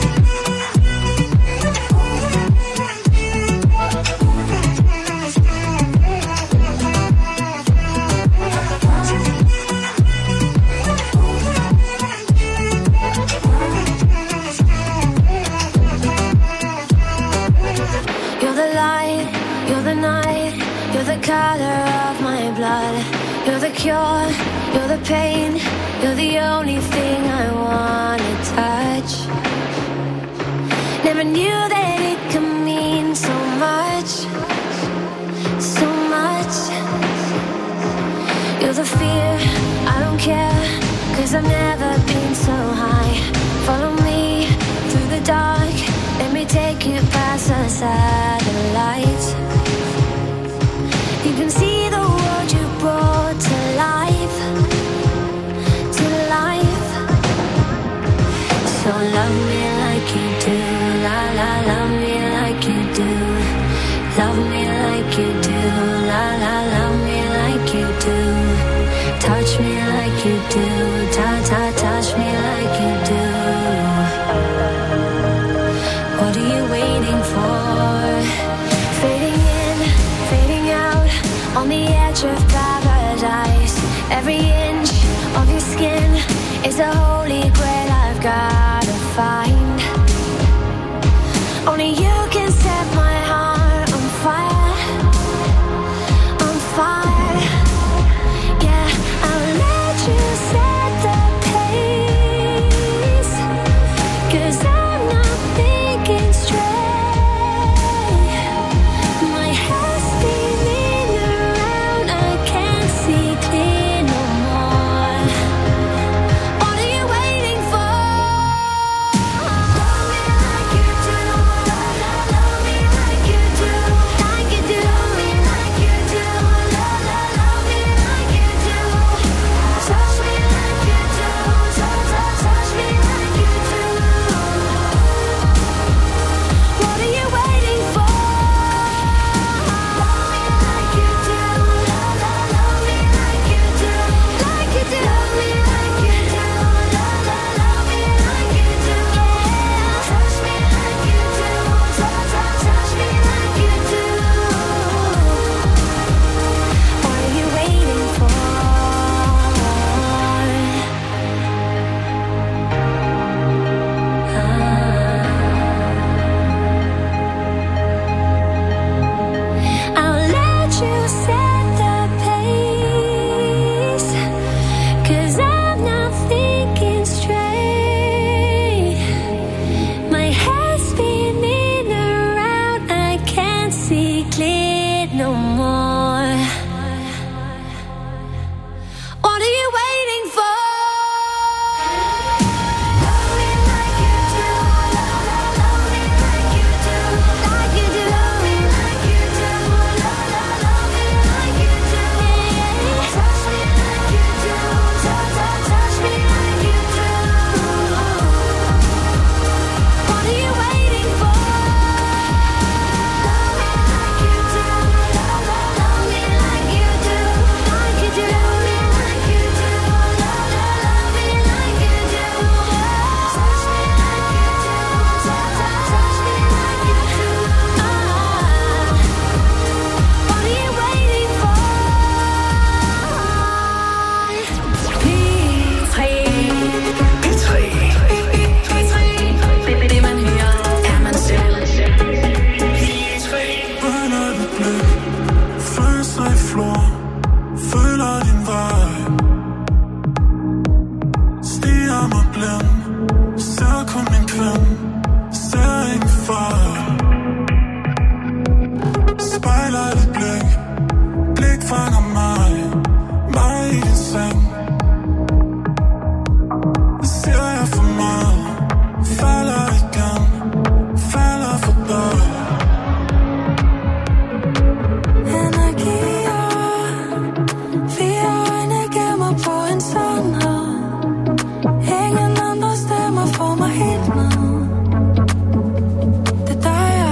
Color of my blood. You're the cure, you're the pain. You're the only thing I wanna touch. Never knew that it could mean so much, so much. You're the fear, I don't care, 'cause I've never been so high. Follow me through the dark, let me take you past the satellites. You can see the world you brought to life, to life. So love me like you do, la la, love me like you do. Love me like you do, la la, love me like you do. Touch me like you do, ta ta, touch me like you do. What are you waiting for? Fading in, fading out, on the edge of paradise. Every inch of your skin is a holy grail I've gotta find. Only you can set my heart on fire, on fire. Yeah, I'll let you set the pace, 'cause I'm not thinking straight. My head's spinning around, I can't see clear no more. What are you waiting for? Love me like you do, la far. Spejler dit blik, blik fanger mig, mig i din seng. Ser jeg for meget, falder igen, falder for dig. Energier, fire øjne gemmer på en sandhed. Ingen andre stemmer får mig helt ned. Det er dig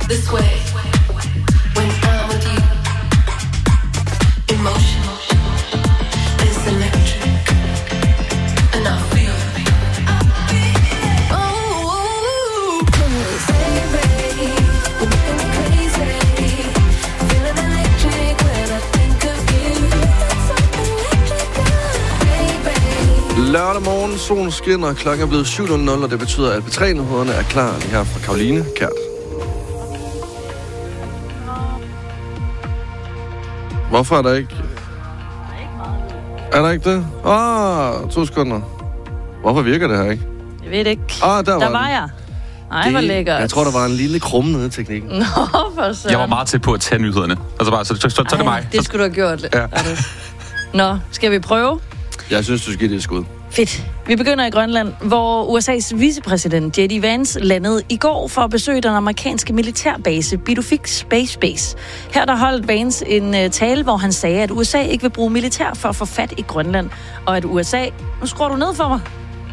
this way. When I'm with you, emotion is electric, and I feel it. Oh, baby, you're making me crazy. Feeling electric when I think of you. Lørdag morgen, solen skinner, klokken er blevet syv nul nul, og det betyder, at P tre-nyhederne er klar lige her fra Karoline Kjært. Hvorfor er der ikke... Er der ikke det? Ah, to sekunder. Hvorfor virker det her ikke? Jeg ved ikke. Ah, der var, der var jeg. Ej, hvor lækkert. Jeg tror, der var en lille krumme nede i teknikken. Nå, for sådan. Jeg var meget tæt på at tage nyhederne. Altså bare, så, så, så, så er det mig. Det skulle du have gjort. Ja. Nå, skal vi prøve? Jeg synes, du skal give det et skud. Fedt. Vi begynder i Grønland, hvor U S A's vicepræsident J D Vance landede i går for at besøge den amerikanske militærbase Bidufik Space Base. Her der holdt Vance en uh, tale, hvor han sagde, at U S A ikke vil bruge militær for at få fat i Grønland, og at U S A... Nu skruer du ned for mig.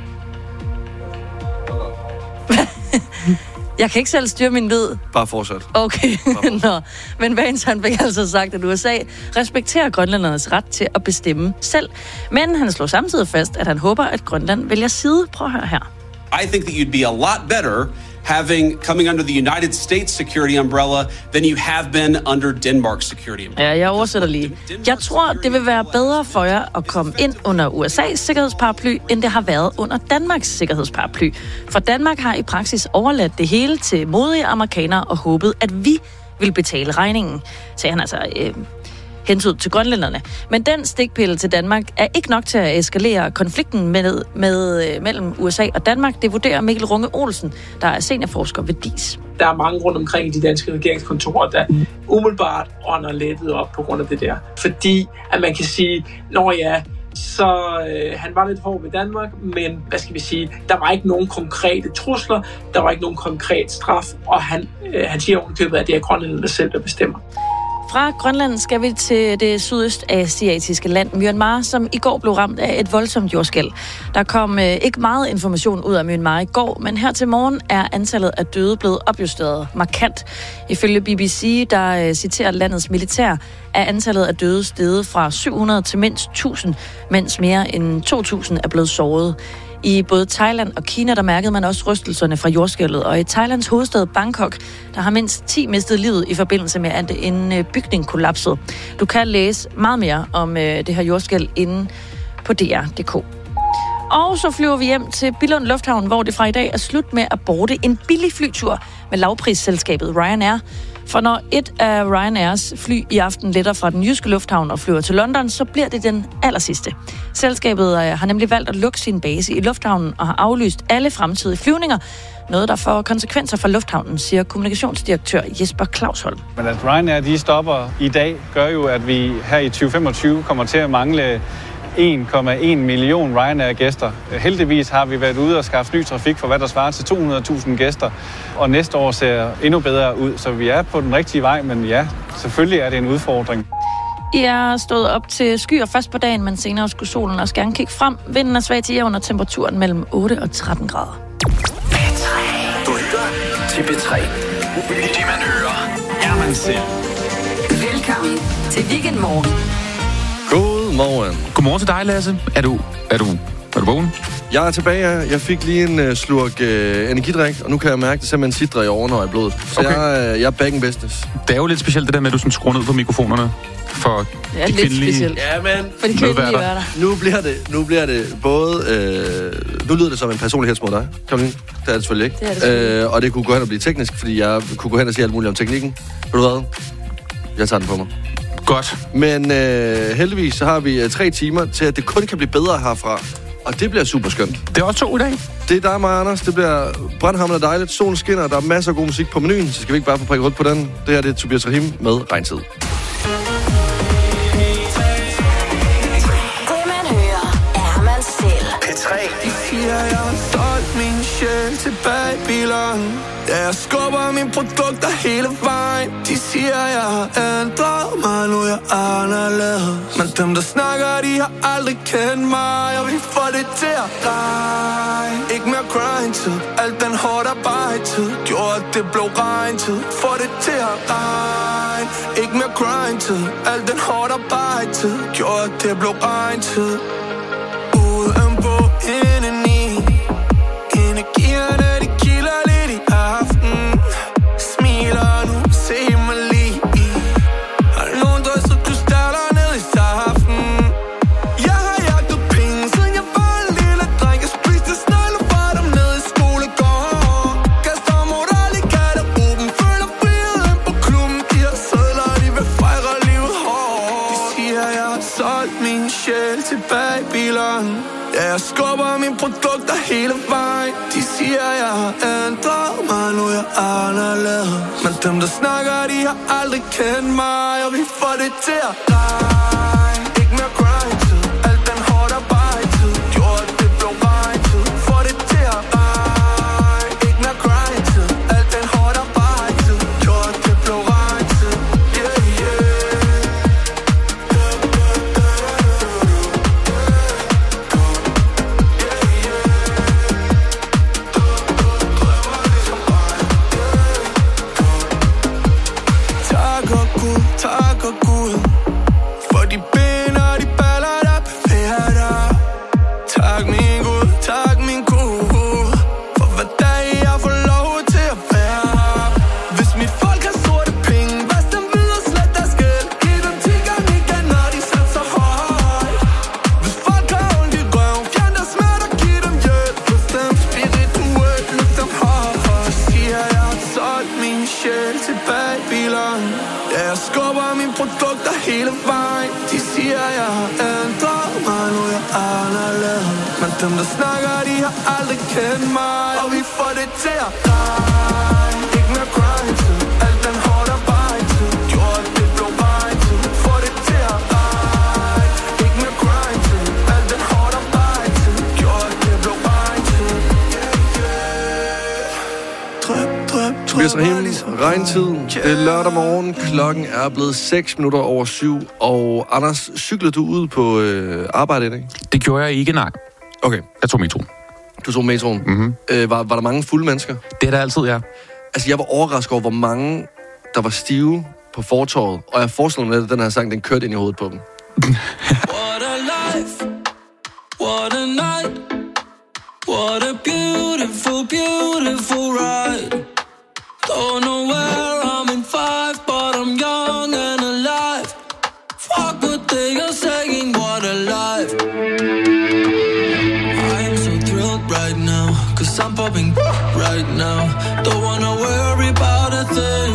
Jeg kan ikke selv styre min lyd. Bare fortsat. Okay, Nå. Men Vance han fik altså sagt, at U S A respekterer grønlændernes ret til at bestemme selv. Men han slår samtidig fast, at han håber, at Grønland vælger side. Prøv at høre her. I think that you'd be a lot better having coming under the United States security umbrella than you have been under Denmark's security umbrella. Ja, jeg oversætter lige. Jeg tror, det vil være bedre for jer at komme ind under U S A's sikkerhedsparaply, end det har været under Danmarks sikkerhedsparaply. For Danmark har i praksis overladt det hele til modige amerikanere og håbet, at vi vil betale regningen, sagde han altså øh, hentyd til grønlænderne. Men den stikpille til Danmark er ikke nok til at eskalere konflikten med, med, øh, mellem U S A og Danmark. Det vurderer Mikkel Runge Olsen, der er seniorforsker ved D I S. Der er mange rundt omkring i de danske regeringskontorer, der umiddelbart ånder lettet op på grund af det der. Fordi at man kan sige, når ja, så øh, han var lidt hård ved Danmark, men hvad skal vi sige, der var ikke nogen konkrete trusler, der var ikke nogen konkret straf, og han, øh, han siger ovenikøbet, at det er grønlænderne selv, der bestemmer. Fra Grønland skal vi til det sydøstasiatiske land Myanmar, som i går blev ramt af et voldsomt jordskælv. Der kom øh, ikke meget information ud af Myanmar i går, men her til morgen er antallet af døde blevet opjusteret markant. Ifølge B B C, der øh, citerer landets militær, er antallet af døde steget fra syv hundrede til mindst tusind, mens mere end to tusind er blevet såret. I både Thailand og Kina, der mærkede man også rystelserne fra jordskælvet, og i Thailands hovedstad Bangkok, der har mindst ti mistet livet i forbindelse med, at en bygning kollapsede. Du kan læse meget mere om det her jordskælv inde på D R punktum d k. Og så flyver vi hjem til Billund Lufthavn, hvor det fra i dag er slut med at boarde en billig flytur med lavprisselskabet Ryanair. For når et af Ryanairs fly i aften letter fra den jyske lufthavn og flyver til London, så bliver det den allersidste. Selskabet har nemlig valgt at lukke sin base i lufthavnen og har aflyst alle fremtidige flyvninger. Noget, der får konsekvenser for lufthavnen, siger kommunikationsdirektør Jesper Clausholm. Men at Ryanair de stopper i dag, gør jo, at vi her i tyve femogtyve kommer til at mangle en komma en million Ryanair-gæster. Heldigvis har vi været ude og skaffe ny trafik for, hvad der svarer til to hundrede tusind gæster. Og næste år ser endnu bedre ud, så vi er på den rigtige vej, men ja, selvfølgelig er det en udfordring. I er stået op til skyer først på dagen, men senere skulle solen også gerne kigge frem. Vinden er svag til jævn og temperaturen mellem otte og tretten grader. Du lytter til P tre. Det man hører, er man selv. Velkommen til Weekendmorgen. Godmorgen. Godmorgen til dig, Lasse. Er du, er du, er du vågen? Jeg er tilbage. Jeg fik lige en uh, slurk uh, energidrik, og nu kan jeg mærke, at det simpelthen sidder i årene og i blodet. Så okay. jeg, uh, jeg er back in business. Det er jo lidt specielt, det der med, at du sådan skruer ned på mikrofonerne for det er de lidt kvindelige... specielt. Ja, men... For de kvindelige værter. Nu bliver det, nu bliver det både... Øh, nu lyder det som en personligheds mod dig, Karoline. Det er det selvfølgelig ikke. Det er det selvfølgelig. Øh, og det kunne gå hen og blive teknisk, fordi jeg kunne gå hen og sige alt muligt om teknikken. Ved du hvad? Jeg tager den på mig. Godt. Men øh, heldigvis så har vi øh, tre timer til, at det kun kan blive bedre herfra. Og det bliver super skønt. Det er også to i dag. Det er dig og mig, Anders. Det bliver brandhamrende dejligt. Solen skinner, der er masser af god musik på menuen. Så skal vi ikke bare få prikket rundt på den. Det her det er Tobias Rahim med Regntid. Det man hører, er man selv. P tre. De siger, jeg har solgt min sjæl tilbage i bilerne. Ja, jeg skubber mine produkter hele vejen. De siger, jeg har ændret mig, nu er jeg anderledes. Men dem, der snakker, de har aldrig kendt mig. Og vi får det til at regne. Ikke mere grind-tid, alt den hårdt arbejde-tid gjorde, at det blev regn-tid. Får det til at regne. Ikke mere grind-tid, alt den hårdt arbejde-tid gjorde, at det blev regn-tid. Udenpå, indeni, energierne, de kilder lidt i aften. Smiler nu, se mig lige i. Har nogen drysset krystaller ned i saften. Jeg har jagtet penge, siden jeg var en lille dreng. Jeg spiste snegle fra dem ned i skolegården. Kaster moral i garderoben, føler friheden på klubben. De har sædler, de vil fejre livet hårdt. De siger, jeg har solgt min sjæl tilbage i bilerne. Ja, jeg skubber mine produkter hele vejen. De siger, jeg har ændret mig, nu er jeg anderledes. Men dem, der snakker, de har aldrig kendt mig. Og vi får det til at regne. Ikke mere grind-tid, alt den hårdt arbejde-tid gjorde, at det blev regn-tid. Får det til at regne. Ikke mere grind-tid, alt den hårdt arbejde-tid gjorde, at det blev regn-tid. Yeah, yeah. Tak og Gud for de ben og de baller, der bevæger dig. Tak min Gud, tak min Gud for hver dag jeg får lov til at være her. Hvis mit folk har sorte penge, vask dem videre, slet deres gæld. Giv dem ti gange igen, når de satser højt. Hvis folk har ondt i røven, fjern deres smerte og giv dem hjælp. Løft dem spirituelt, løft dem højt. Siger jeg har solgt min sjæl tilbage i bilerne. Ja, jeg skubber mine produkter hele vejen. De siger, jeg har ændret mig, nu er jeg anderledes. Men dem, der snakker, de har aldrig kendt mig. Og vi får det til at regne. Ikke mere grind-tid, alt den hårdt arbejde-tid gjorde, at det blev regn-tid. Får det til at regne. Ikke mere grind-tid, alt den hårdt arbejde-tid gjorde, at det blev regn-tid. Drøb, drøb, drøb. Tobias Rahim, regntid. Det er lørdag morgen. Klokken er blevet seks minutter over syv. Og Anders, cyklede du ud på øh, arbejde i dag? Det gjorde jeg ikke, nej. Okay. Jeg tog metroen. Du tog metroen? Mm-hmm. Øh, var, var der mange fulde mennesker? Det er der altid, ja. Altså, jeg var overrasket over, hvor mange, der var stive på fortovet. Og jeg forestiller mig, at den her sang, den kørte ind i hovedet på dem. What a life, what a night, what a beautiful, beautiful ride. Don't know where I'm in five, but I'm young and alive. Fuck what they are saying, what a life. I'm so thrilled right now, cause I'm popping right now. Don't wanna worry about a thing,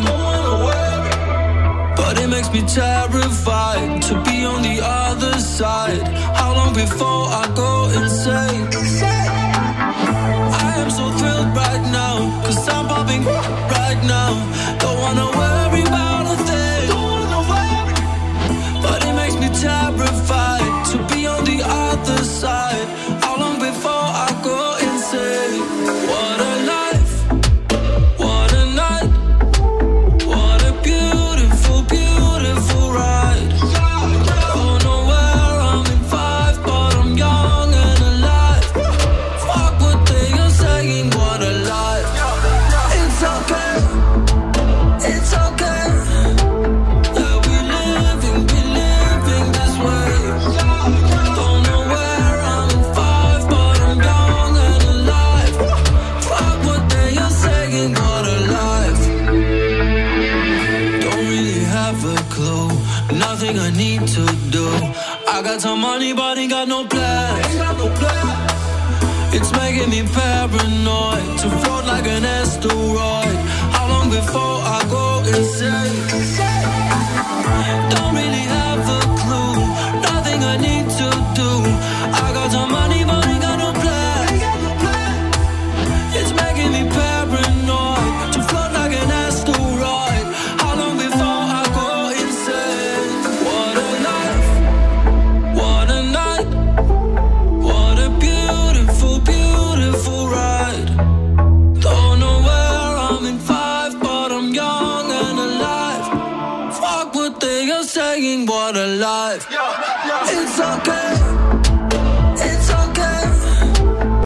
but it makes me terrified to be on the other side. How long before I go insane? I am so thrilled right now, cause I'm popping right now. Don't wanna worry about a thing, but it makes me terrified to be on the other side. How long before I go insane? What a life, what a night, what a beautiful, beautiful ride. Don't know where I'm in five, but I'm young and alive. Fuck what they are saying, what a life. It's okay, it's okay. Yeah, we living, we living this way. Don't know where I'm in five, but I'm young and alive. Fuck what they are saying, what a life. Don't really have a clue, nothing I need to do. I got some money, but ain't got no plans. It's making me paranoid to float like an asteroid. How long before I go insane? Don't really have a clue, nothing I need to do. I got some money, but ain't got no plans. It's making me paranoid to float like an asteroid. How long before I go insane? What a life, what a night, what a beautiful, beautiful ride. saying what a life. It's okay.